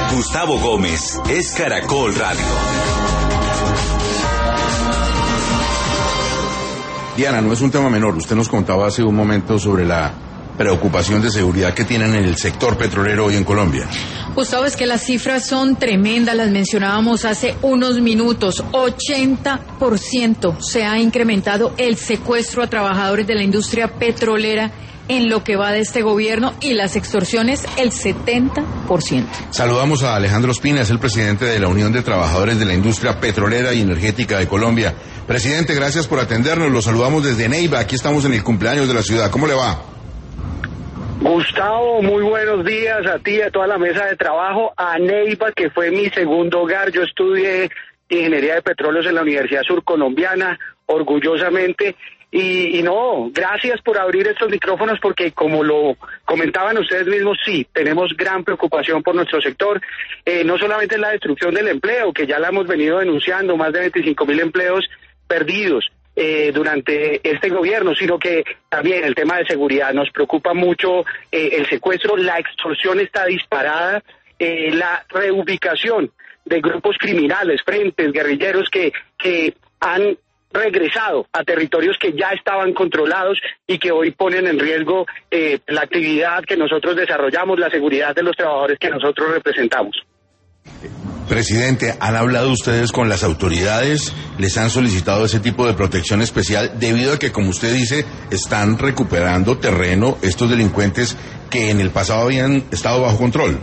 Gustavo Gómez es Caracol Radio. Diana, no es un tema menor. Usted nos contaba hace un momento sobre la preocupación de seguridad que tienen en el sector petrolero hoy en Colombia. Gustavo, es que las cifras son tremendas, las mencionábamos hace unos minutos. 80% se ha incrementado el secuestro a trabajadores de la industria petrolera en lo que va de este gobierno, y las extorsiones el 70%. Saludamos a Alejandro Ospina, es el presidente de la Unión de Trabajadores de la Industria Petrolera y Energética de Colombia. Presidente, gracias por atendernos, lo saludamos desde Neiva, aquí estamos en el cumpleaños de la ciudad. ¿Cómo le va? Gustavo, muy buenos días a ti y a toda la mesa de trabajo, a Neiva, que fue mi segundo hogar. Yo estudié Ingeniería de Petróleos en la Universidad Surcolombiana, orgullosamente. Y no, gracias por abrir estos micrófonos, porque como lo comentaban ustedes mismos, sí, tenemos gran preocupación por nuestro sector. No solamente la destrucción del empleo, que ya la hemos venido denunciando, más de 25.000 empleos perdidos durante este gobierno, sino que también el tema de seguridad nos preocupa mucho. El secuestro, la extorsión está disparada, la reubicación de grupos criminales, frentes, guerrilleros que han regresado a territorios que ya estaban controlados y que hoy ponen en riesgo la actividad que nosotros desarrollamos, la seguridad de los trabajadores que nosotros representamos. Presidente, ¿han hablado ustedes con las autoridades? ¿Les han solicitado ese tipo de protección especial debido a que, como usted dice, están recuperando terreno estos delincuentes que en el pasado habían estado bajo control?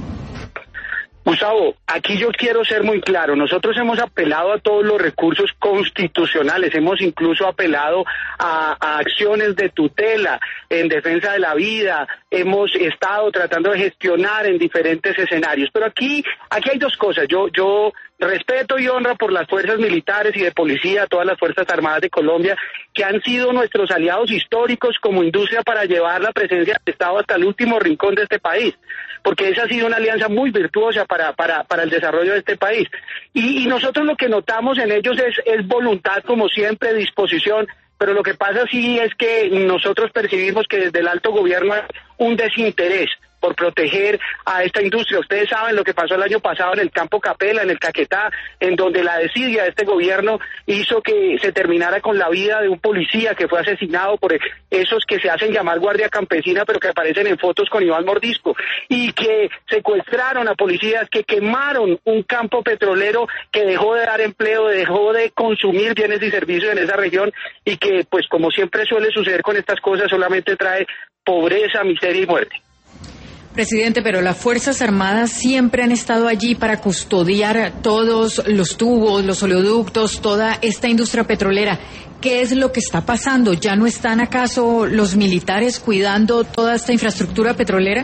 Gustavo, aquí yo quiero ser muy claro. Nosotros hemos apelado a todos los recursos constitucionales, hemos incluso apelado a acciones de tutela en defensa de la vida, hemos estado tratando de gestionar en diferentes escenarios, pero aquí hay dos cosas. Yo respeto y honro por las fuerzas militares y de policía, todas las Fuerzas Armadas de Colombia, que han sido nuestros aliados históricos como industria para llevar la presencia del Estado hasta el último rincón de este país, porque esa ha sido una alianza muy virtuosa para el desarrollo de este país. Y nosotros lo que notamos en ellos es voluntad, como siempre, disposición, pero lo que pasa sí es que nosotros percibimos que desde el alto gobierno hay un desinterés por proteger a esta industria. Ustedes saben lo que pasó el año pasado en el Campo Capela, en el Caquetá, en donde la desidia de este gobierno hizo que se terminara con la vida de un policía que fue asesinado por esos que se hacen llamar Guardia Campesina, pero que aparecen en fotos con Iván Mordisco, y que secuestraron a policías, que quemaron un campo petrolero que dejó de dar empleo, dejó de consumir bienes y servicios en esa región, y que, pues como siempre suele suceder con estas cosas, solamente trae pobreza, miseria y muerte. Presidente, pero las Fuerzas Armadas siempre han estado allí para custodiar todos los tubos, los oleoductos, toda esta industria petrolera. ¿Qué es lo que está pasando? ¿Ya no están acaso los militares cuidando toda esta infraestructura petrolera?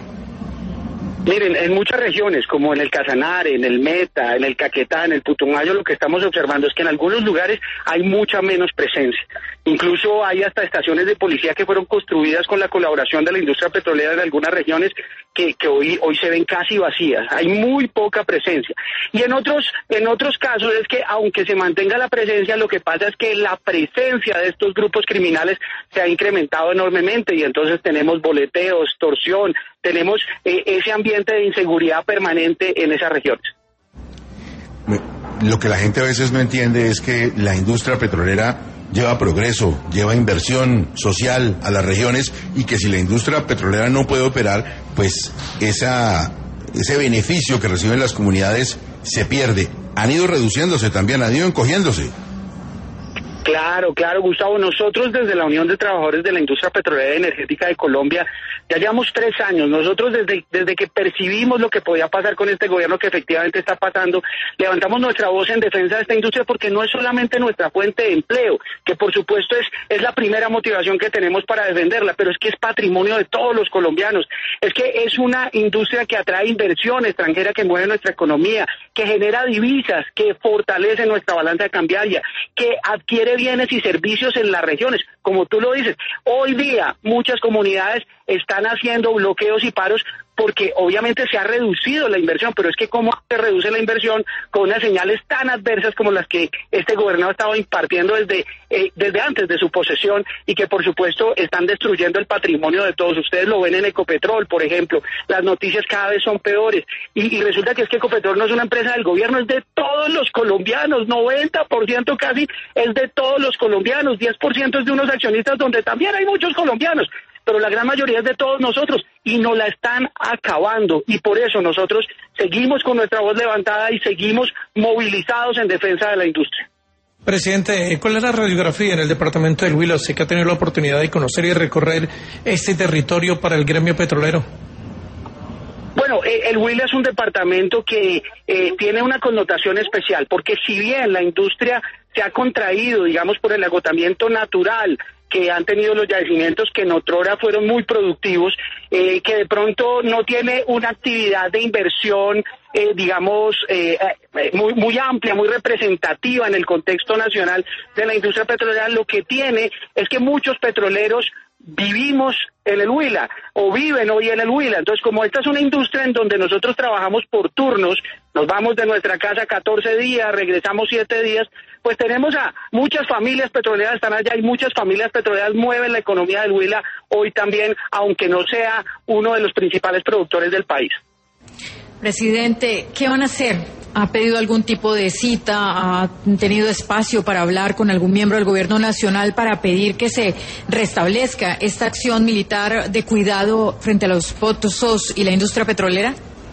Miren, en muchas regiones, como en el Casanare, en el Meta, en el Caquetá, en el Putumayo, lo que estamos observando es que en algunos lugares hay mucha menos presencia. Incluso hay hasta estaciones de policía que fueron construidas con la colaboración de la industria petrolera en algunas regiones que hoy se ven casi vacías. Hay muy poca presencia. Y en otros casos es que, aunque se mantenga la presencia, lo que pasa es que la presencia de estos grupos criminales se ha incrementado enormemente, y entonces tenemos boleteo, extorsión, tenemos ese ambiente de inseguridad permanente en esas regiones. Lo que la gente a veces no entiende es que la industria petrolera lleva progreso, lleva inversión social a las regiones, y que si la industria petrolera no puede operar, pues ese beneficio que reciben las comunidades se pierde. Han ido reduciéndose también, han ido encogiéndose. Claro, Gustavo. Nosotros desde la Unión de Trabajadores de la Industria Petrolera y Energética de Colombia ya llevamos 3 años. Nosotros desde que percibimos lo que podía pasar con este gobierno, que efectivamente está pasando, levantamos nuestra voz en defensa de esta industria, porque no es solamente nuestra fuente de empleo, que por supuesto es la primera motivación que tenemos para defenderla, pero es que es patrimonio de todos los colombianos. Es que es una industria que atrae inversión extranjera, que mueve nuestra economía, que genera divisas, que fortalece nuestra balanza cambiaria, que adquiere bienes y servicios en las regiones. Como tú lo dices, hoy día muchas comunidades están haciendo bloqueos y paros porque obviamente se ha reducido la inversión, pero es que cómo se reduce la inversión con unas señales tan adversas como las que este gobernador estaba impartiendo desde antes de su posesión y que por supuesto están destruyendo el patrimonio de todos. Ustedes lo ven en Ecopetrol, por ejemplo, las noticias cada vez son peores y resulta que es que Ecopetrol no es una empresa del gobierno, es de todos los colombianos, 90% casi es de todos los colombianos, 10% es de unos accionistas donde también hay muchos colombianos, pero la gran mayoría es de todos nosotros y nos la están acabando y por eso nosotros seguimos con nuestra voz levantada y seguimos movilizados en defensa de la industria. Presidente, ¿cuál es la radiografía en el departamento del Huila? Usted que ha tenido la oportunidad de conocer y recorrer este territorio para el gremio petrolero. Bueno, el Huila es un departamento que tiene una connotación especial, porque si bien la industria se ha contraído, digamos, por el agotamiento natural que han tenido los yacimientos que en otrora fueron muy productivos, que de pronto no tiene una actividad de inversión, muy amplia, muy representativa en el contexto nacional de la industria petrolera, lo que tiene es que muchos petroleros vivimos en el Huila o viven hoy en el Huila. Entonces, como esta es una industria en donde nosotros trabajamos por turnos, nos vamos de nuestra casa 14 días, regresamos 7 días, pues tenemos a muchas familias petroleras están allá y muchas familias petroleras mueven la economía del Huila hoy también, aunque no sea uno de los principales productores del país. Presidente, ¿qué van a hacer? ¿Ha pedido algún tipo de cita? ¿Ha tenido espacio para hablar con algún miembro del gobierno nacional para pedir que se restablezca esta acción militar de cuidado frente a los pozos y la industria petrolera?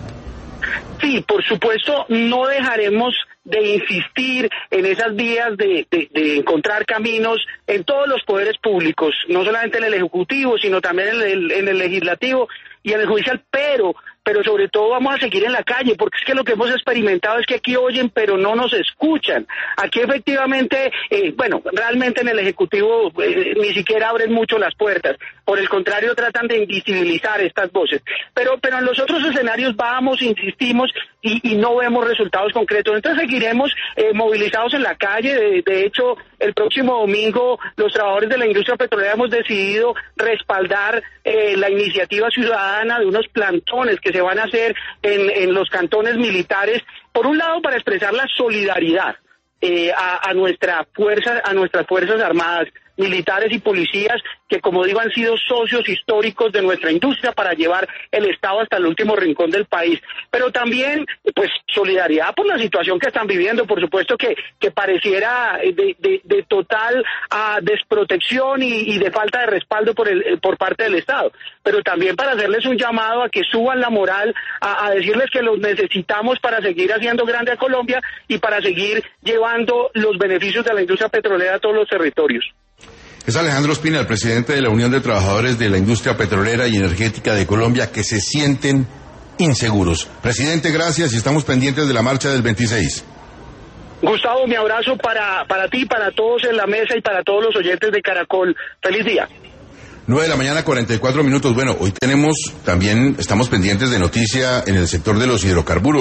Sí, por supuesto, no dejaremos de insistir en esas vías de encontrar caminos en todos los poderes públicos, no solamente en el Ejecutivo, sino también en el Legislativo y en el Judicial, pero sobre todo vamos a seguir en la calle, porque es que lo que hemos experimentado es que aquí oyen, pero no nos escuchan. Aquí efectivamente, realmente en el Ejecutivo ni siquiera abren mucho las puertas, por el contrario tratan de invisibilizar estas voces. Pero en los otros escenarios vamos, insistimos y no vemos resultados concretos. Entonces seguiremos movilizados en la calle. De hecho, el próximo domingo los trabajadores de la industria petrolera hemos decidido respaldar la iniciativa ciudadana de unos plantones que se van a hacer en los cantones militares, por un lado para expresar la solidaridad a nuestras fuerzas armadas, militares y policías que, como digo, han sido socios históricos de nuestra industria para llevar el Estado hasta el último rincón del país, pero también pues solidaridad por la situación que están viviendo, por supuesto que pareciera de total desprotección y de falta de respaldo por parte del Estado, pero también para hacerles un llamado a que suban la moral, a decirles que los necesitamos para seguir haciendo grande a Colombia y para seguir llevando los beneficios de la industria petrolera a todos los territorios. Es Alejandro Ospina, el presidente de la Unión de Trabajadores de la Industria Petrolera y Energética de Colombia, que se sienten inseguros. Presidente, gracias y estamos pendientes de la marcha del 26. Gustavo, mi abrazo para ti, para todos en la mesa y para todos los oyentes de Caracol. Feliz día. 9:44 a.m. Bueno, hoy estamos pendientes de noticia en el sector de los hidrocarburos.